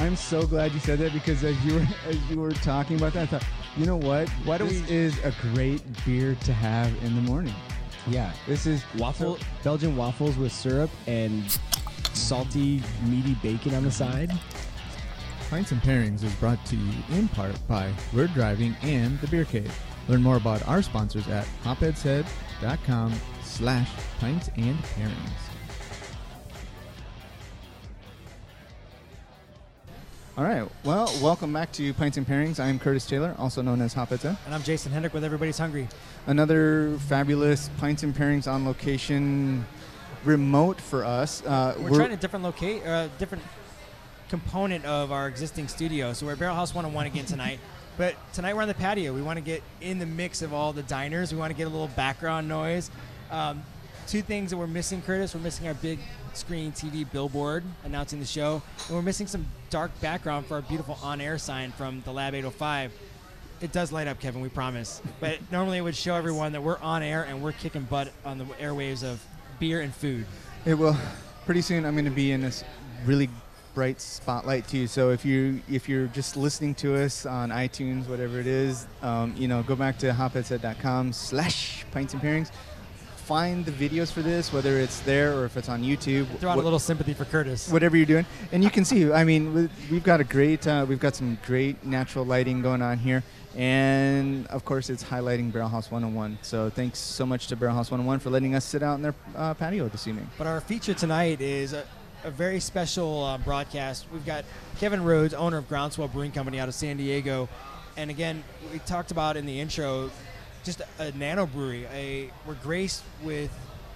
I'm so glad you said that, because as you were talking about that, I thought, you know what? This is a great beer to have in the morning. Yeah. This is Belgian waffles with syrup and salty, meaty bacon on the side. Pints and Pairings is brought to you in part by Word Driving and The Beer Cave. Learn more about our sponsors at hopheadshead.com/pints and pairings. All right. Well, welcome back to Pints and Pairings. I'm Curtis Taylor, also known as Hopheads Head. And I'm Jason Hendrick with Everybody's Hungry. Another fabulous Pints and Pairings on location, remote for us. We're trying a different component of our existing studio. So we're at Barrel House 101 again tonight. But tonight we're on the patio. We want to get in the mix of all the diners. We want to get a little background noise. Two things that we're missing, Curtis. We're missing our big screen TV billboard announcing the show. And we're missing some dark background for our beautiful on-air sign from the Lab 805. It does light up, Kevin, we promise. But normally it would show everyone that we're on air and we're kicking butt on the airwaves of beer and food. It will. Pretty soon I'm going to be in this really bright spotlight too. So if you're just listening to us on iTunes, whatever it is, go back to hopheadshead.com/pints and pairings. Find the videos for this, whether it's there or if it's on YouTube. Throw out a little sympathy for Curtis. Whatever you're doing, and you can see. I mean, we've got some great natural lighting going on here, and of course, it's highlighting Barrel House 101. So thanks so much to Barrel House 101 for letting us sit out in their patio this evening. But our feature tonight is a very special broadcast. We've got Kevin Rhodes, owner of Groundswell Brewing Company out of San Diego, and again, we talked about in the intro. Just a nano brewery. We're graced with,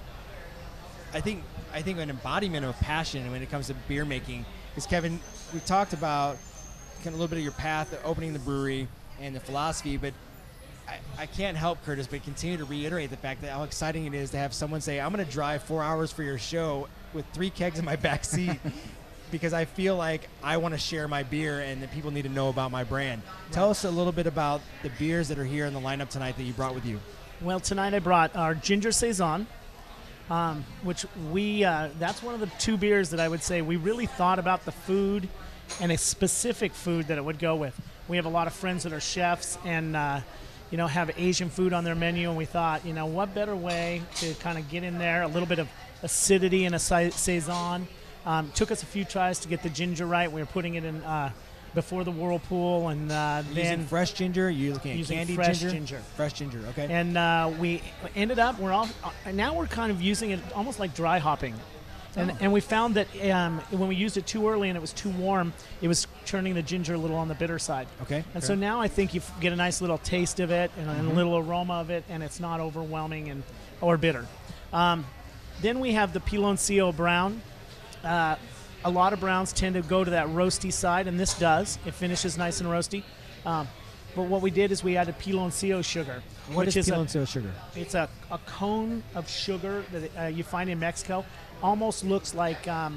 I think an embodiment of passion when it comes to beer making. Because Kevin, we talked about kind of a little bit of your path, opening the brewery and the philosophy, but I can't help, Curtis, but continue to reiterate the fact that how exciting it is to have someone say, I'm going to drive 4 hours for your show with 3 kegs in my back seat. Because I feel like I want to share my beer and that people need to know about my brand. Right. Tell us a little bit about the beers that are here in the lineup tonight that you brought with you. Well, tonight I brought our Ginger Saison, which that's one of the 2 beers that I would say we really thought about the food and a specific food that it would go with. We have a lot of friends that are chefs and have Asian food on their menu, and we thought, what better way to kind of get in there, a little bit of acidity in a Saison. Took us a few tries to get the ginger right. We were putting it in before the whirlpool, and then using fresh ginger. You're looking at candied ginger. Fresh ginger, okay. And we ended up now we're kind of using it almost like dry hopping, and we found that when we used it too early and it was too warm, it was turning the ginger a little on the bitter side. Okay. And so now I think you get a nice little taste of it and a little aroma of it, and it's not overwhelming or bitter. Then we have the Piloncillo Brown. A lot of browns tend to go to that roasty side, and this does. It finishes nice and roasty. But what we did is we added Piloncillo sugar. What is Piloncillo sugar? It's a cone of sugar that you find in Mexico. Almost looks like, I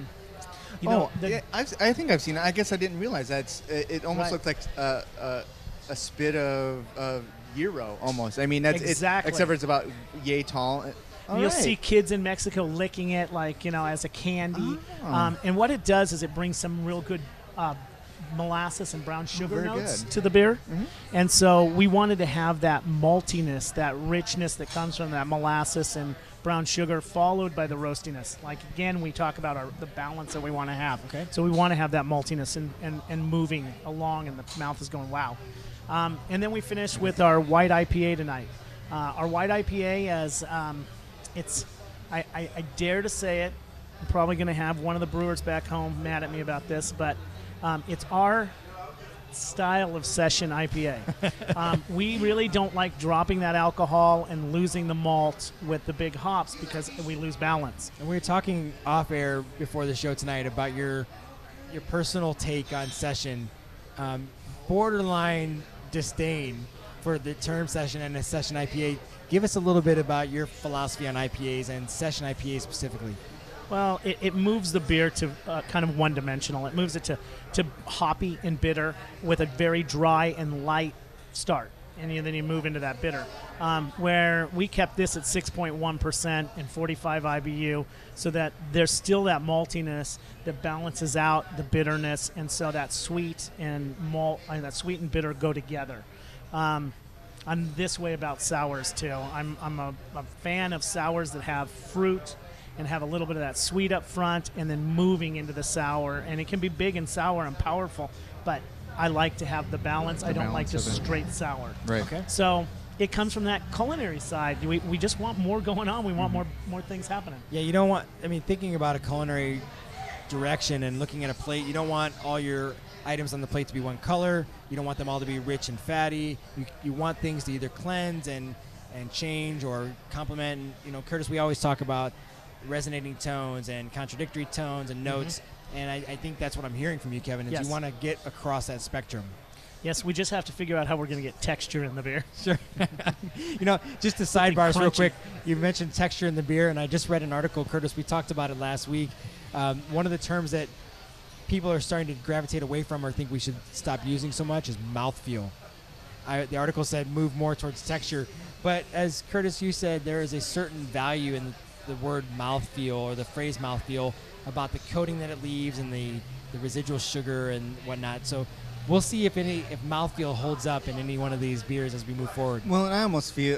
think I've seen it. I guess I didn't realize that. It almost looks like a spit of gyro, almost. I mean, that's exactly. Except for it's about yay tall. You'll see kids in Mexico licking it as a candy. And what it does is it brings some real good molasses and brown sugar notes to the beer. Mm-hmm. And so we wanted to have that maltiness, that richness that comes from that molasses and brown sugar followed by the roastiness. Again, we talk about the balance that we want to have. Okay. So we want to have that maltiness and moving along, and the mouth is going, wow. And then we finish with our white IPA tonight. Our white IPA is... I dare to say it. I'm probably going to have one of the brewers back home mad at me about this, but it's our style of session IPA. We really don't like dropping that alcohol and losing the malt with the big hops because we lose balance. And we were talking off air before the show tonight about your personal take on session, borderline disdain for the term session and a session IPA. Give us a little bit about your philosophy on IPAs and session IPAs specifically. Well, it moves the beer to kind of one-dimensional. It moves it to hoppy and bitter with a very dry and light start. and then you move into that bitter. Where we kept this at 6.1% and 45 IBU, so that there's still that maltiness that balances out the bitterness, and so that sweet and malt and that sweet and bitter go together. I'm this way about sours too. I'm a fan of sours that have fruit and have a little bit of that sweet up front, and then moving into the sour. And it can be big and sour and powerful, but I like to have the balance. I don't like balance just of it. straight sour. Right. Okay. So it comes from that culinary side. We just want more going on. We want more things happening. Yeah, you don't want. I mean, thinking about a culinary direction and looking at a plate, you don't want all your items on the plate to be one color. You don't want them all to be rich and fatty. You want things to either cleanse and change or complement. And, you know, Curtis, we always talk about resonating tones and contradictory tones and notes. And I think that's what I'm hearing from you, Kevin, is Yes. you want to get across that spectrum. Yes, we just have to figure out how we're going to get texture in the beer. Sure. You know, just to sidebars real crunchy. quick, you mentioned texture in the beer, and I just read an article, Curtis, we talked about it last week. One of the terms that people are starting to gravitate away from or think we should stop using so much is mouthfeel. The article said move more towards texture. But as Curtis, you said, there is a certain value in the word mouthfeel or the phrase mouthfeel about the coating that it leaves and the residual sugar and whatnot. So we'll see if mouthfeel holds up in any one of these beers as we move forward. Well, I almost feel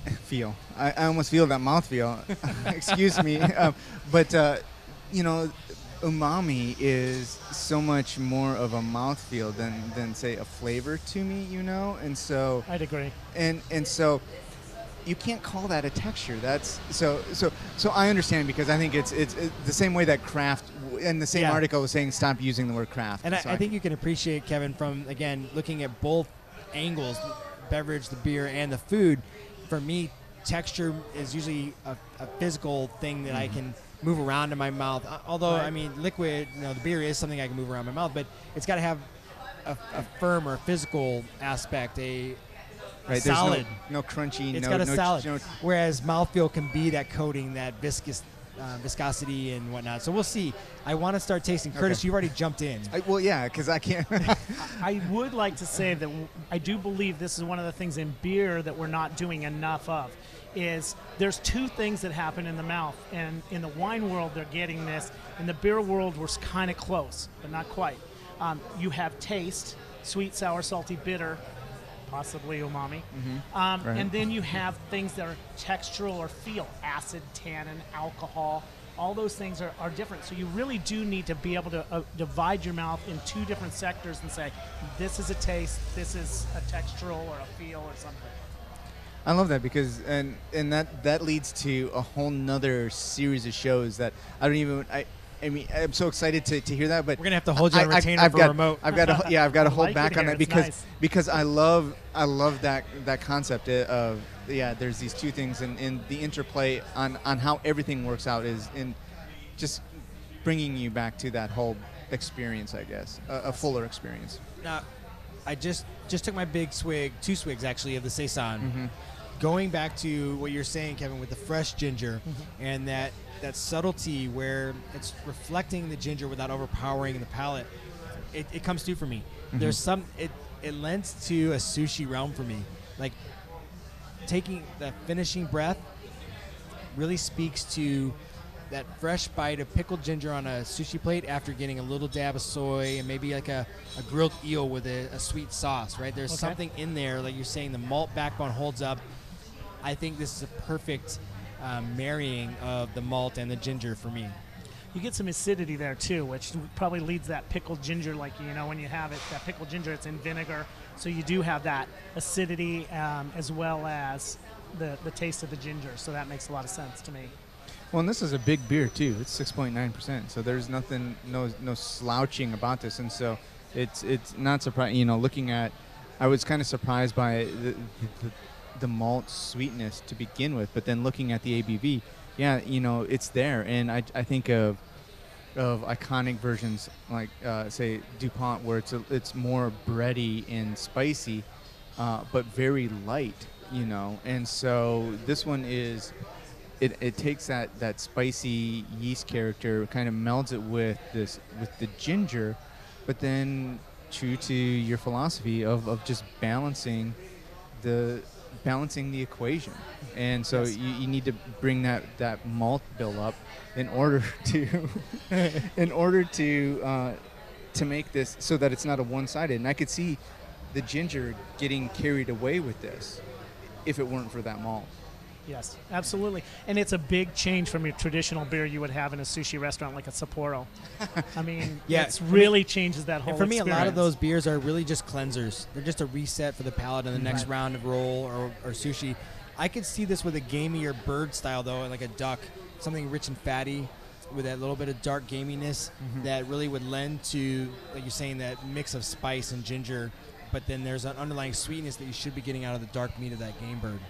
I almost feel that mouthfeel. Excuse me, but you know, umami is so much more of a mouthfeel than say a flavor to me. You know, and so I'd agree. and so you can't call that a texture. That's so I understand, because I think it's the same way that craft in the same Yeah. article was saying stop using the word craft. And So I think you can appreciate, Kevin, from, again, looking at both angles, the beverage, the beer, and the food. For me, texture is usually a physical thing that I can move around in my mouth. Although, Right. I mean, liquid, you know, the beer is something I can move around my mouth, but it's got to have a firm or physical aspect, a right, solid. there's no crunchy. It's no, got a no, solid. no- Whereas mouthfeel can be that coating, that viscosity and whatnot. So we'll see. I want to start tasting. Curtis, Okay. you've already jumped in. well, yeah, because I can't. I would like to say that I do believe this is one of the things in beer that we're not doing enough of. Is there's two things that happen in the mouth, and in the wine world they're getting this. In the beer world we're kind of close, but not quite. You have taste, sweet, sour, salty, bitter, possibly umami, Right. and then you have things that are textural or feel, acid, tannin, alcohol. All those things are different. So you really do need to be able to divide your mouth in two different sectors and say, this is a taste, this is a textural or a feel or something. I love that, because and that leads to a whole nother series of shows that I don't even I mean, I'm so excited to hear that, but We're gonna have to hold you on retainer I've for got, a remote. I've got to I've got to I hold like back it on here. that, It's because nice. because I love that concept of there's these two things, and the interplay on how everything works out is in just bringing you back to that whole experience, I guess, a fuller experience. Now, I just took my big swig, 2 swigs actually, of the Saison. Going back to what you're saying, Kevin, with the fresh ginger and that subtlety where it's reflecting the ginger without overpowering the palate, it comes through for me. There's some it lends to a sushi realm for me. Like taking the finishing breath really speaks to that fresh bite of pickled ginger on a sushi plate after getting a little dab of soy and maybe like a grilled eel with a sweet sauce, right? There's Okay. something in there, like you're saying, the malt backbone holds up. I think this is a perfect marrying of the malt and the ginger for me. You get some acidity there too, which probably leads that pickled ginger. Like, you know, when you have it, that pickled ginger, it's in vinegar, so you do have that acidity as well as the taste of the ginger. So that makes a lot of sense to me. Well, and this is a big beer too. It's 6.9%, so there's nothing, no slouching about this, and so it's not surprising. You know, looking at, I was kind of surprised by the malt sweetness to begin with, but then looking at the ABV, yeah, you know, it's there, and I think of iconic versions like say DuPont, where it's more bready and spicy, but very light, you know, and so this one is. It takes that spicy yeast character, kind of melds it with the ginger, but then true to your philosophy of just balancing the balancing the equation, and so Yes. you need to bring that malt bill up in order to to make this so that it's not a one-sided. And I could see the ginger getting carried away with this if it weren't for that malt. Yes, absolutely. And it's a big change from your traditional beer you would have in a sushi restaurant like a Sapporo. I mean, Yeah, it really changes that whole And for me, a lot of experience. those beers are really just cleansers. They're just a reset for the palate in the next Right. round of roll or sushi. I could see this with a gamier bird style, though, like a duck, something rich and fatty with that little bit of dark gaminess that really would lend to, like you're saying, that mix of spice and ginger. But then there's an underlying sweetness that you should be getting out of the dark meat of that game bird.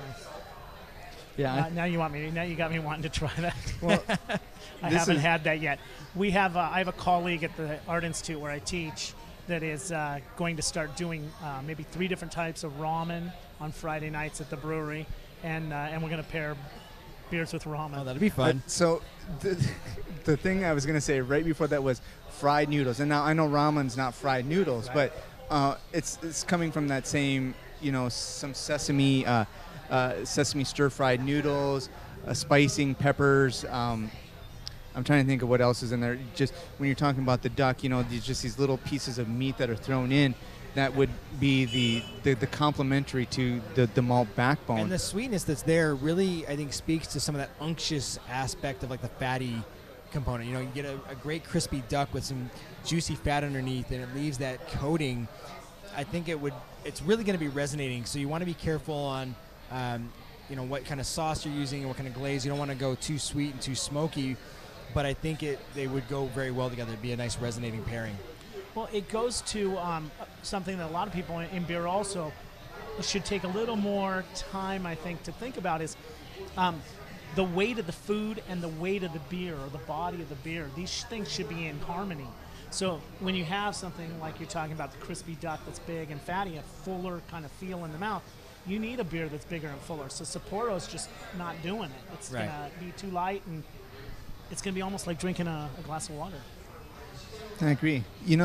Yeah, Now you want me. Now you got me wanting to try that. well, I this haven't is- had that yet. We have. I have a colleague at the Art Institute where I teach that is going to start doing maybe 3 different types of ramen on Friday nights at the brewery, and we're going to pair beers with ramen. Oh, that'd be fun. So the thing I was going to say right before that was fried noodles. And now I know ramen's not fried noodles, Right. but it's coming from that same, some sesame stir-fried noodles, spicing peppers. I'm trying to think of what else is in there. Just when you're talking about the duck, just these little pieces of meat that are thrown in, that would be the complementary to the malt backbone. And the sweetness that's there really, I think, speaks to some of that unctuous aspect of like the fatty component. You get a great crispy duck with some juicy fat underneath, and it leaves that coating. I think it's really going to be resonating. So you want to be careful on, what kind of sauce you're using and what kind of glaze. You don't want to go too sweet and too smoky, but I think they would go very well together. It'd be a nice resonating pairing. Well, it goes to something that a lot of people in beer also should take a little more time, I think, to think about is the weight of the food and the weight of the beer, or the body of the beer. These things should be in harmony. So when you have something like you're talking about, the crispy duck that's big and fatty, a fuller kind of feel in the mouth, you need a beer that's bigger and fuller. So Sapporo's just not doing it. It's Right. going to be too light, and it's going to be almost like drinking a glass of water. I agree.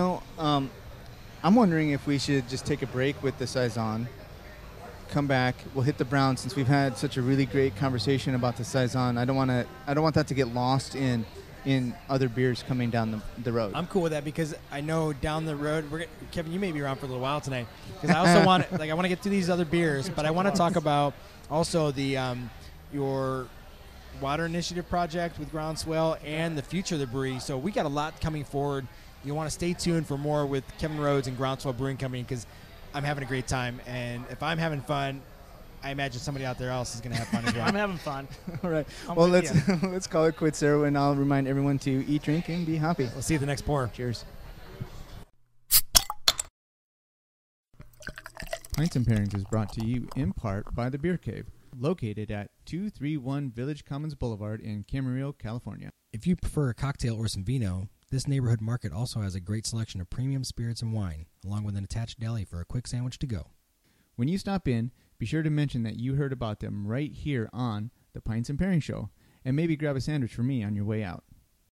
I'm wondering if we should just take a break with the Saison, come back. We'll hit the brown since we've had such a really great conversation about the Saison. I don't want that to get lost in other beers coming down the road. I'm cool with that because I know down the road, Kevin, you may be around for a little while tonight because I also want to get through these other beers, but I want to talk about also the your water initiative project with Groundswell and the future of the brewery. So we got a lot coming forward. You want to stay tuned for more with Kevin Rhodes and Groundswell Brewing Company because I'm having a great time, and if I'm having fun, I imagine somebody out there else is going to have fun as well. I'm having fun. All right. I'm Well, with let's call it quits there, and I'll remind everyone to eat, drink, and be happy. We'll see you at the next pour. Cheers. Pints and Pairings is brought to you in part by The Beer Cave, located at 231 Village Commons Boulevard in Camarillo, California. If you prefer a cocktail or some vino, this neighborhood market also has a great selection of premium spirits and wine, along with an attached deli for a quick sandwich to go. When you stop in, be sure to mention that you heard about them right here on the Pints and Pairings Show, and maybe grab a sandwich for me on your way out.